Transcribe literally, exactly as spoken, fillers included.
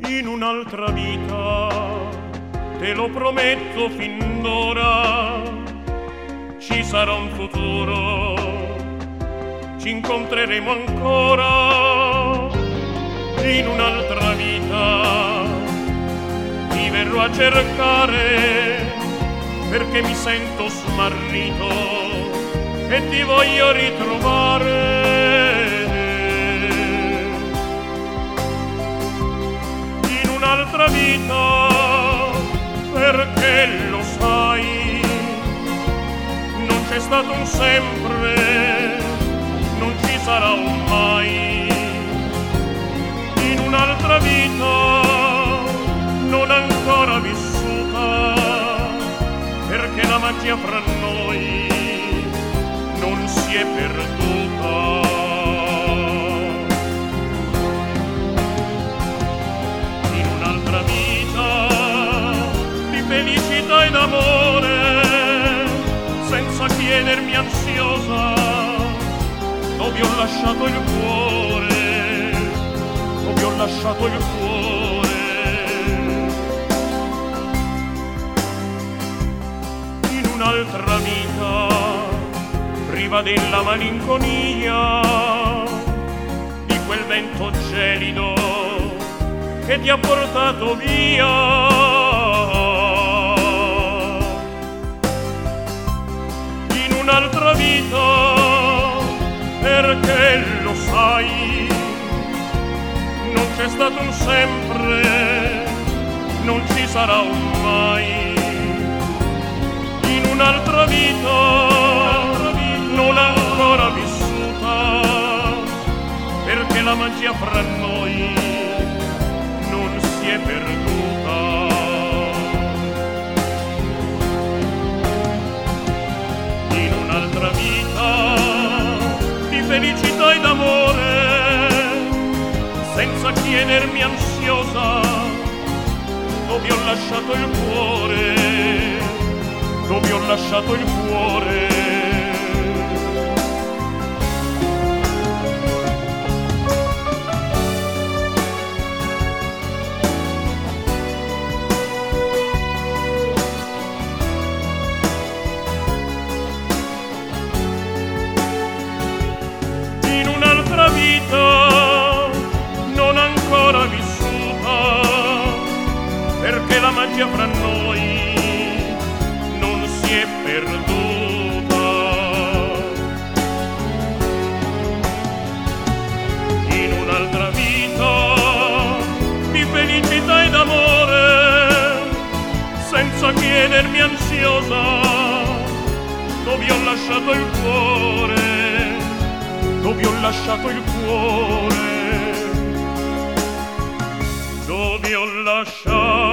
in un'altra vita, te lo prometto fin d'ora, ci sarà un futuro, ci incontreremo ancora. In un'altra vita ti verrò a cercare, perché mi sento smarrito e ti voglio ritrovare. In un'altra vita, perché lo sai, non c'è stato un sempre, non ci sarà un mai. In un'altra vita non ancora vissuta, perché la magia fra noi non si è perduta. In un'altra vita di felicità ed amore, senza chiedermi ansiosa, dove ho lasciato il cuore, dove ho lasciato il cuore. In un'altra vita, priva della malinconia, di quel vento gelido che ti ha portato via. In un'altra vita, perché lo sai, non c'è stato un sempre, non ci sarà un mai. In un'altra vita non ancora vissuta, perché la magia fra noi non si è perduta. In un'altra vita di felicità ed amore, senza chiedermi ansiosa, dove ho lasciato il cuore, dove ho lasciato il cuore. In un'altra vita non ancora vissuta, perché la magia fra noi non si è perduta. In un'altra vita di felicità ed amore, senza chiedermi ansiosa, dove ho lasciato il cuore, dove ho lasciato il cuore, dove ho lasciato